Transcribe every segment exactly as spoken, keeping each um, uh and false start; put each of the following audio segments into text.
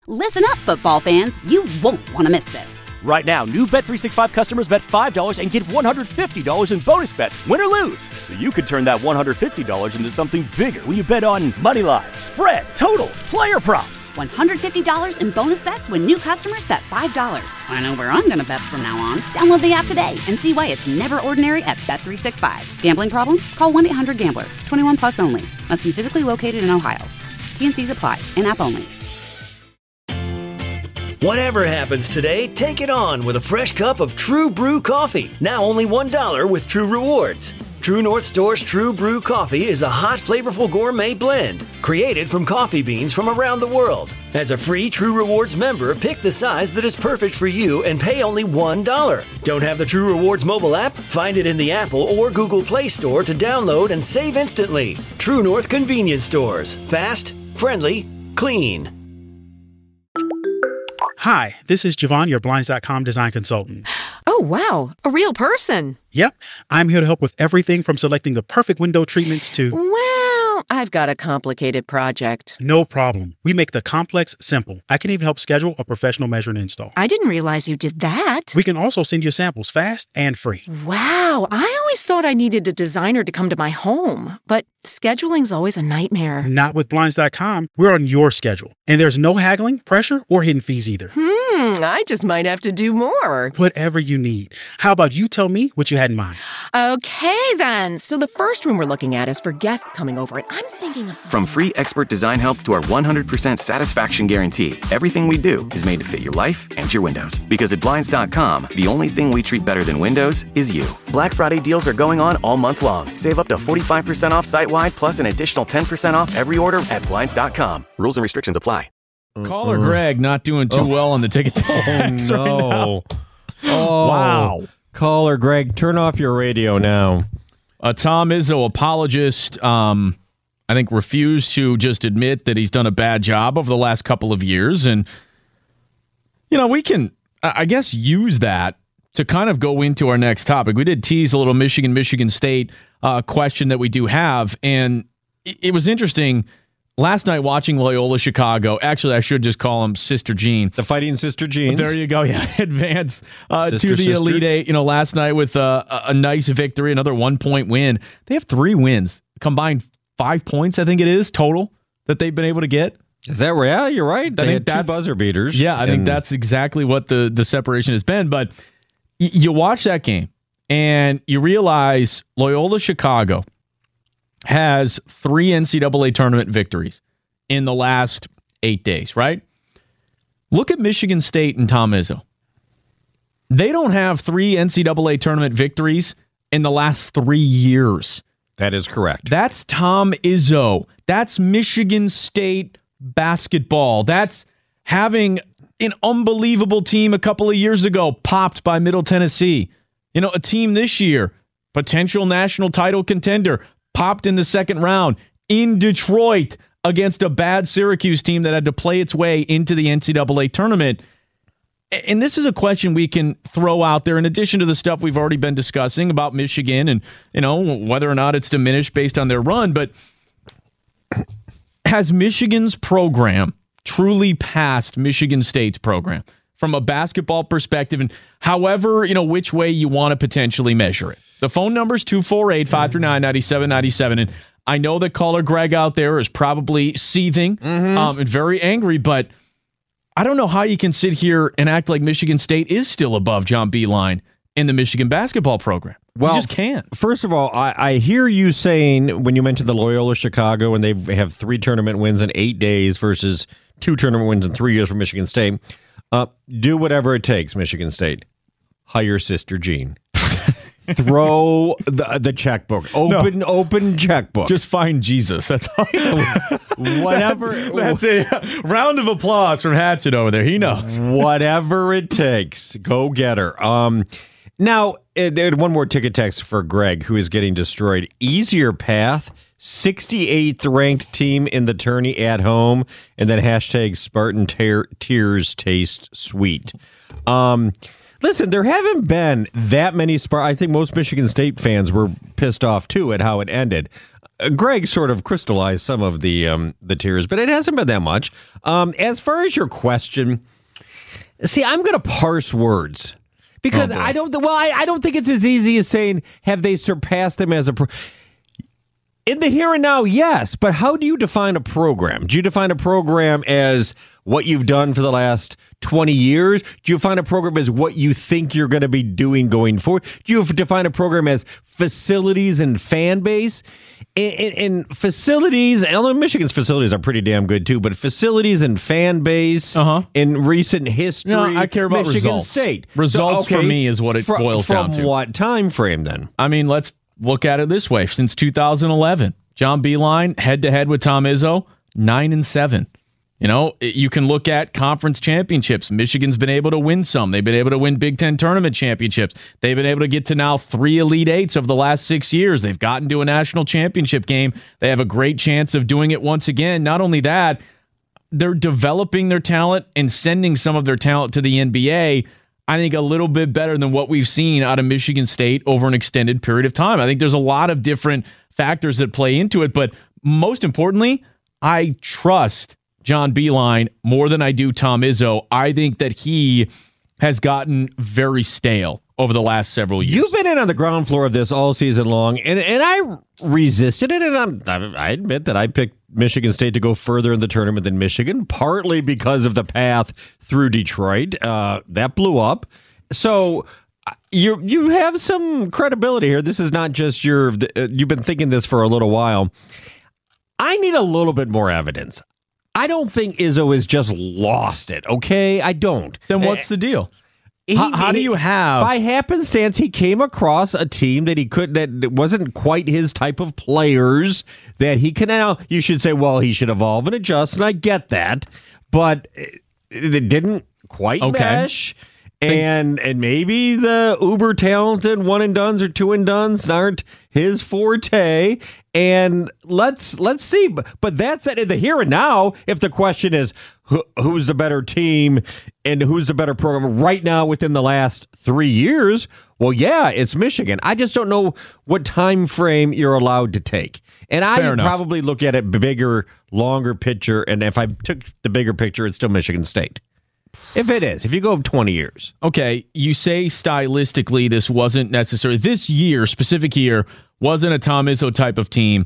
Listen up, football fans. You won't want to miss this. Right now, new Bet three sixty-five customers bet five dollars and get one hundred fifty dollars in bonus bets, win or lose. So you could turn that one hundred fifty dollars into something bigger when you bet on money line, spread, totals, player props. one hundred fifty dollars in bonus bets when new customers bet five dollars. I know where I'm going to bet from now on. Download the app today and see why it's never ordinary at Bet three sixty-five. Gambling problem? Call one eight hundred gambler. twenty-one plus only. Must be physically located in Ohio. T and C's apply. In-app only. Whatever happens today, take it on with a fresh cup of True Brew coffee. Now only one dollar with True Rewards. True North Store's True Brew coffee is a hot, flavorful gourmet blend created from coffee beans from around the world. As a free True Rewards member, pick the size that is perfect for you and pay only one dollar. Don't have the True Rewards mobile app? Find it in the Apple or Google Play Store to download and save instantly. True North Convenience Stores. Fast, friendly, clean. Hi, this is Javon, your Blinds dot com design consultant. Oh, wow. A real person. Yep. I'm here to help with everything from selecting the perfect window treatments to... Well, I've got a complicated project. No problem. We make the complex simple. I can even help schedule a professional measure and install. I didn't realize you did that. We can also send you samples fast and free. Wow. I always thought I needed a designer to come to my home, but scheduling's always a nightmare. Not with Blinds dot com. We're on your schedule. And there's no haggling, pressure, or hidden fees either. Hmm, I just might have to do more. Whatever you need. How about you tell me what you had in mind? Okay, then. So the first room we're looking at is for guests coming over, and I'm thinking of... From free expert design help to our one hundred percent satisfaction guarantee, everything we do is made to fit your life and your windows. Because at Blinds dot com, the only thing we treat better than windows is you. Black Friday deals are going on all month long. Save up to forty-five percent off site-wide, plus an additional ten percent off every order at Blinds dot com. Rules and restrictions apply. Caller Greg not doing too oh. well on the ticket tax oh, no. right now. Oh, wow. Caller Greg, turn off your radio now. Uh, Tom Izzo, apologist, um, I think refused to just admit that he's done a bad job over the last couple of years. And, you know, we can, I guess, use that to kind of go into our next topic. We did tease a little Michigan, Michigan State uh, question that we do have. And it, it was interesting. Last night watching Loyola Chicago, actually I should just call them Sister Jean. The Fighting Sister Jeans. There you go, yeah. Advance uh, to the sister. Elite Eight. You know, last night with uh, a, a nice victory, another one-point win. They have three wins, combined five points, I think it is, total, that they've been able to get. Is that right? Yeah, you're right. They I think had two that's, buzzer beaters. Yeah, I and... think that's exactly what the, the separation has been. But y- you watch that game, and you realize Loyola Chicago has three N C double A tournament victories in the last eight days, right? Look at Michigan State and Tom Izzo. They don't have three N C double A tournament victories in the last three years. That is correct. That's Tom Izzo. That's Michigan State basketball. That's having an unbelievable team a couple of years ago popped by Middle Tennessee. You know, a team this year, potential national title contender, popped in the second round in Detroit against a bad Syracuse team that had to play its way into the N C double A tournament. And this is a question we can throw out there in addition to the stuff we've already been discussing about Michigan and, you know, whether or not it's diminished based on their run. But has Michigan's program truly passed Michigan State's program from a basketball perspective? And however, you know, which way you want to potentially measure it. The phone number is two four eight, five three nine, nine seven nine seven. And I know that caller Greg out there is probably seething mm-hmm. um, and very angry, but I don't know how you can sit here and act like Michigan State is still above John Beilein in the Michigan basketball program. Well, you just can't. First of all, I, I hear you saying when you mentioned the Loyola Chicago and they have three tournament wins in eight days versus two tournament wins in three years for Michigan State. Uh, do whatever it takes, Michigan State. Hire Sister Jean. Throw the the checkbook. Open, no. open checkbook. Just find Jesus. That's all. Whatever. That's, that's a round of applause from Hatchet over there. He knows. Whatever it takes. Go get her. Um, now, it, one more ticket text for Greg, who is getting destroyed. Easier path. sixty-eighth ranked team in the tourney at home. And then hashtag Spartan tear, tears taste sweet. Um... Listen, there haven't been that many Spar. I think most Michigan State fans were pissed off, too, at how it ended. uh, Greg sort of crystallized some of the um, the tears, but it hasn't been that much. Um, as far as your question, see, I'm going to parse words because oh, I don't. Well, I, I don't think it's as easy as saying have they surpassed them as a. Pro- In the here and now, yes, but how do you define a program? Do you define a program as what you've done for the last twenty years? Do you define a program as what you think you're going to be doing going forward? Do you define a program as facilities and fan base? And, and, and facilities, although Michigan's facilities are pretty damn good too, but facilities and fan base uh-huh. in recent history, no, I care about Michigan results. State. Results so, okay, for me is what it fr- boils from down to. From what time frame then? I mean, let's look at it this way. Since two thousand eleven, John Beilein head-to-head with Tom Izzo, nine and seven. You know, you can look at conference championships. Michigan's been able to win some. They've been able to win Big Ten tournament championships. They've been able to get to now three Elite Eights of the last six years. They've gotten to a national championship game. They have a great chance of doing it once again. Not only that, they're developing their talent and sending some of their talent to the N B A, I think a little bit better than what we've seen out of Michigan State over an extended period of time. I think there's a lot of different factors that play into it, but most importantly, I trust John Beilein more than I do Tom Izzo. I think that he has gotten very stale over the last several years. You've been in on the ground floor of this all season long, and, and I resisted it, and I'm, I admit that I picked Michigan State to go further in the tournament than Michigan, partly because of the path through Detroit. Uh, that blew up. So you you have some credibility here. This is not just your, uh, you've been thinking this for a little while. I need a little bit more evidence. I don't think Izzo has just lost it, okay? I don't. Then what's the deal? He, how, how do you have... By happenstance, he came across a team that he could that wasn't quite his type of players, that he can now... You should say, well, he should evolve and adjust, and I get that, but it didn't quite okay. mesh. And and maybe the uber talented one and dones or two and dones aren't his forte. And let's let's see. But that's it in the here and now. If the question is who, who's the better team and who's the better program right now within the last three years, well, yeah, it's Michigan. I just don't know what time frame you're allowed to take. And I would probably look at it bigger, longer picture. And if I took the bigger picture, it's still Michigan State. If it is, if you go twenty years. Okay, you say stylistically this wasn't necessary. This year, specific year, wasn't a Tom Izzo type of team.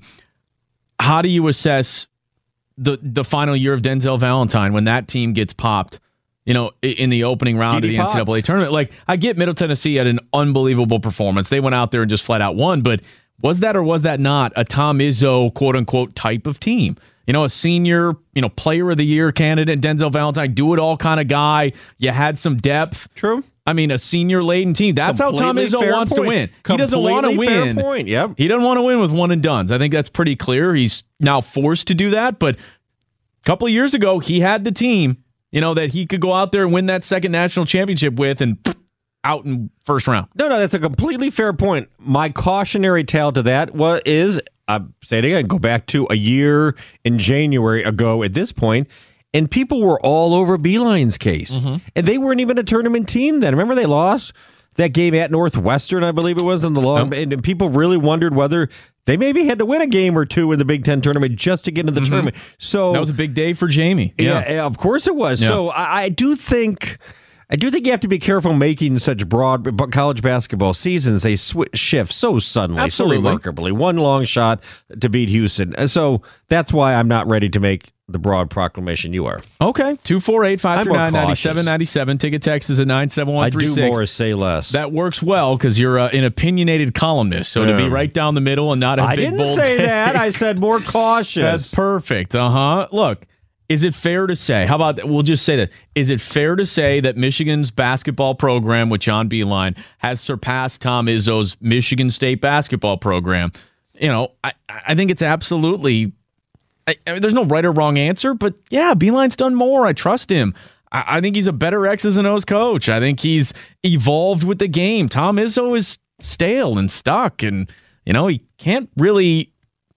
How do you assess the the final year of Denzel Valentine when that team gets popped, you know, in the opening round D D of the N C double A tournament? Like, I get Middle Tennessee had an unbelievable performance. They went out there and just flat out won, but was that or was that not a Tom Izzo, quote-unquote, type of team? You know, a senior, you know, player of the year candidate, Denzel Valentine, do-it-all kind of guy. You had some depth. True. I mean, a senior-laden team. That's Completely how Tom Izzo wants point. to win. Completely he doesn't want to win. Fair point. Yep. He doesn't want to win with one and dones. I think that's pretty clear. He's now forced to do that. But a couple of years ago, he had the team, you know, that he could go out there and win that second national championship with and out in first round. No, no, that's a completely fair point. My cautionary tale to that was is, I say it again, go back to a year in January ago at this point, and people were all over Beilein's case. Mm-hmm. And they weren't even a tournament team then. Remember they lost that game at Northwestern, I believe it was, in the long, yep. and people really wondered whether they maybe had to win a game or two in the Big Ten tournament just to get into the mm-hmm. tournament. So that was a big day for Jamie. Yeah, yeah of course it was. Yeah. So I, I do think... I do think you have to be careful making such broad college basketball seasons. They sw- shift so suddenly, Absolutely. so remarkably. One long shot to beat Houston. And so that's why I'm not ready to make the broad proclamation you are. Okay. two four eight, five three nine, nine seven nine seven. Ticket text is at nine seven one three six. I do more, say less. That works well because you're uh, an opinionated columnist. So yeah. to be right down the middle and not a I big didn't bold say takes, that. I said more cautious. That's perfect. Uh-huh. Look. Is it fair to say, how about, we'll just say that, is it fair to say that Michigan's basketball program with John Beilein has surpassed Tom Izzo's Michigan State basketball program? You know, I, I think it's absolutely, I, I mean, there's no right or wrong answer, but yeah, Beilein's done more. I trust him. I, I think he's a better X's and O's coach. I think he's evolved with the game. Tom Izzo is stale and stuck, and, you know, he can't really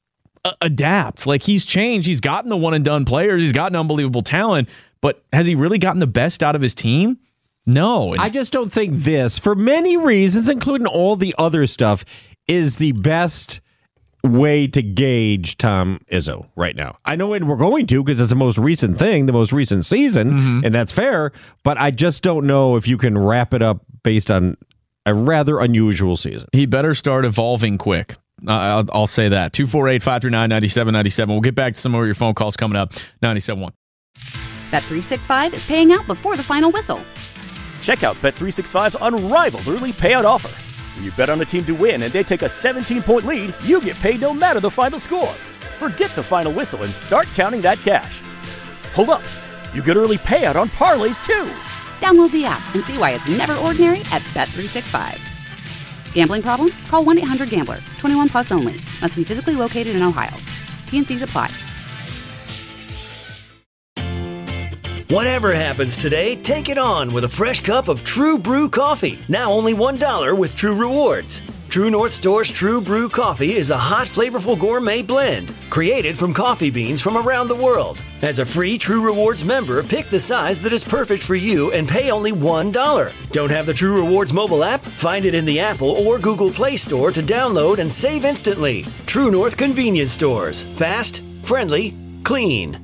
adapt. Like, he's changed. He's gotten the one and done players. He's gotten unbelievable talent, but has he really gotten the best out of his team? No. And I just don't think this, for many reasons, including all the other stuff, is the best way to gauge Tom Izzo right now. I know we're going to because it's the most recent thing, the most recent season, mm-hmm. and that's fair, but I just don't know if you can wrap it up based on a rather unusual season. He better start evolving quick. Uh, I'll, I'll say that. two four eight, five three nine, nine seven nine seven. We'll get back to some more of your phone calls coming up. ninety-seven point one. Bet three sixty-five is paying out before the final whistle. Check out Bet three sixty-five's unrivaled early payout offer. When you bet on a team to win and they take a seventeen-point lead, you get paid no matter the final score. Forget the final whistle and start counting that cash. Hold up. You get early payout on parlays, too. Download the app and see why it's never ordinary at Bet three sixty-five. Gambling problem? Call one eight hundred gambler. twenty-one plus only. Must be physically located in Ohio. T N Cs apply. Whatever happens today, take it on with a fresh cup of True Brew coffee. Now only one dollar with True Rewards. True North Store's True Brew coffee is a hot, flavorful gourmet blend created from coffee beans from around the world. As a free True Rewards member, pick the size that is perfect for you and pay only one dollar. Don't have the True Rewards mobile app? Find it in the Apple or Google Play Store to download and save instantly. True North Convenience Stores. Fast, friendly, clean.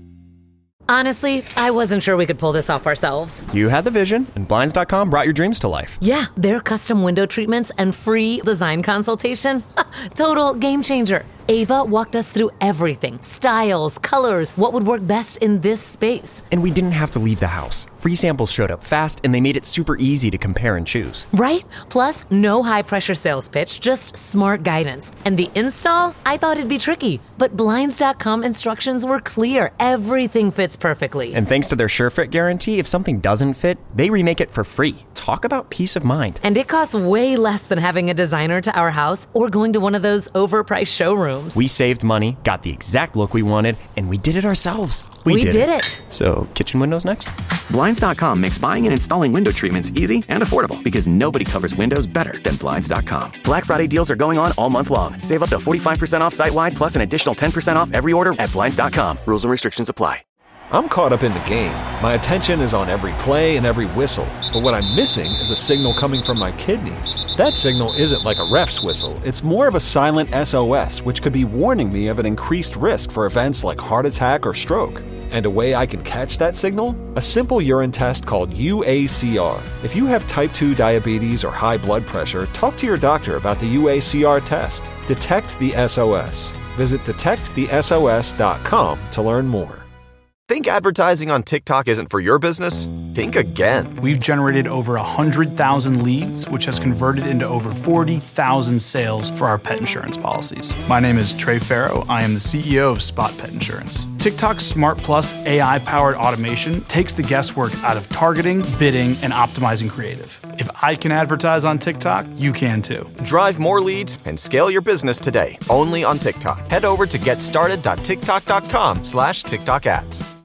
Honestly, I wasn't sure we could pull this off ourselves. You had the vision, and Blinds dot com brought your dreams to life. Yeah, their custom window treatments and free design consultation. Total game changer. Ava walked us through everything. Styles, colors, what would work best in this space. And we didn't have to leave the house. Free samples showed up fast, and they made it super easy to compare and choose. Right? Plus, no high-pressure sales pitch, just smart guidance. And the install? I thought it'd be tricky, but Blinds dot com instructions were clear. Everything fits perfectly. And thanks to their SureFit guarantee, if something doesn't fit, they remake it for free. Talk about peace of mind. And it costs way less than having a designer to our house or going to one of those overpriced showrooms. We saved money, got the exact look we wanted, and we did it ourselves. We, we did, did it. it. So, kitchen windows next? Blinds dot com makes buying and installing window treatments easy and affordable because nobody covers windows better than Blinds dot com. Black Friday deals are going on all month long. Save up to forty-five percent off site-wide plus an additional ten percent off every order at Blinds dot com. Rules and restrictions apply. I'm caught up in the game. My attention is on every play and every whistle. But what I'm missing is a signal coming from my kidneys. That signal isn't like a ref's whistle. It's more of a silent S O S, which could be warning me of an increased risk for events like heart attack or stroke. And a way I can catch that signal? A simple urine test called U A C R. If you have type two diabetes or high blood pressure, talk to your doctor about the U A C R test. Detect the S O S. Visit detect the S O S dot com to learn more. Think advertising on TikTok isn't for your business? Think again. We've generated over one hundred thousand leads, which has converted into over forty thousand sales for our pet insurance policies. My name is Trey Farrow. I am the C E O of Spot Pet Insurance. TikTok's Smart Plus A I-powered automation takes the guesswork out of targeting, bidding, and optimizing creative. If I can advertise on TikTok, you can too. Drive more leads and scale your business today, only on TikTok. Head over to getstarted dot tiktok dot com slash TikTok ads.